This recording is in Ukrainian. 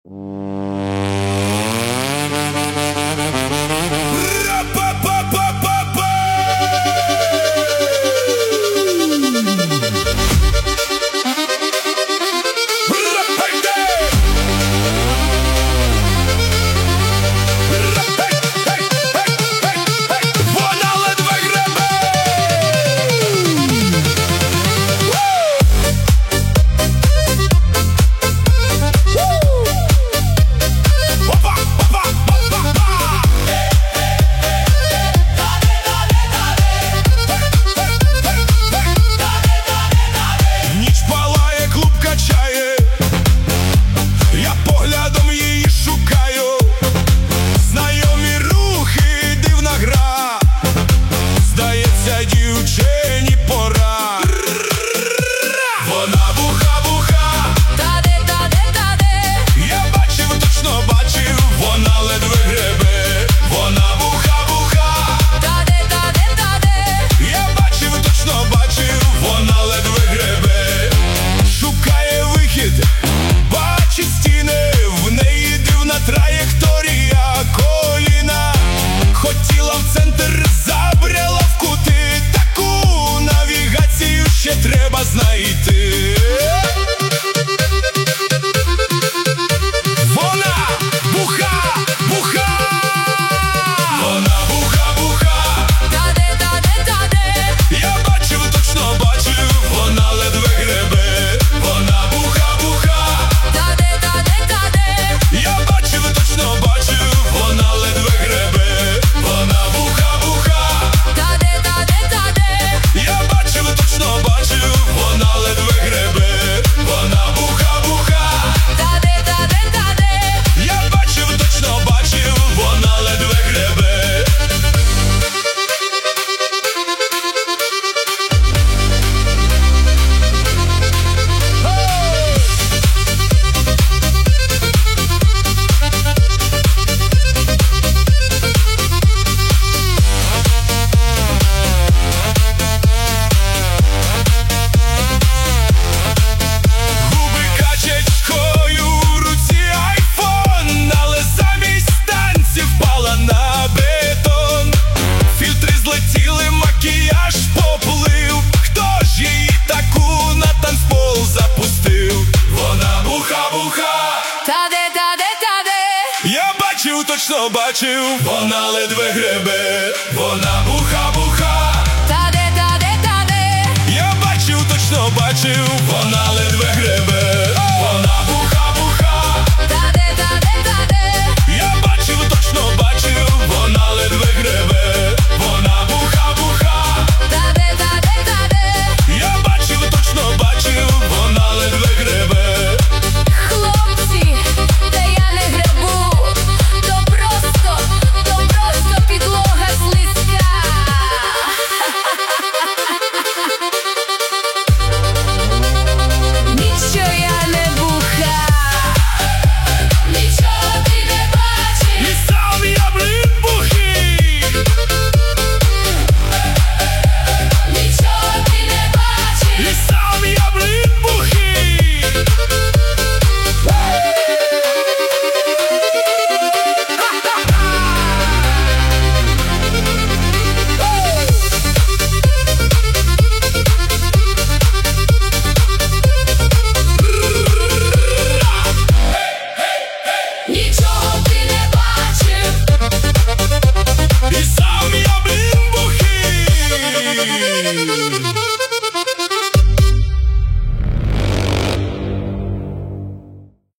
Треба знайти. Вона буха, буха. Вона буха, буха. Та-де. Я бачив, точно бачив. Вона ледве гребе. Вона буха, буха. Та-де. Я бачив, точно бачив. Вона ледве гребе. Вона буха, буха. Та-де. Я бачив, точно бачив. Вона ледве гребе, вона буха-буха. Та-де. Я бачив, точно бачив, вона ледве гребе. Макіяж поплив, хто ж її таку на танцпол запустив? Вона буха-буха. Та-де. Я бачив, точно бачив, вона ледве гребе. Вона буха-буха.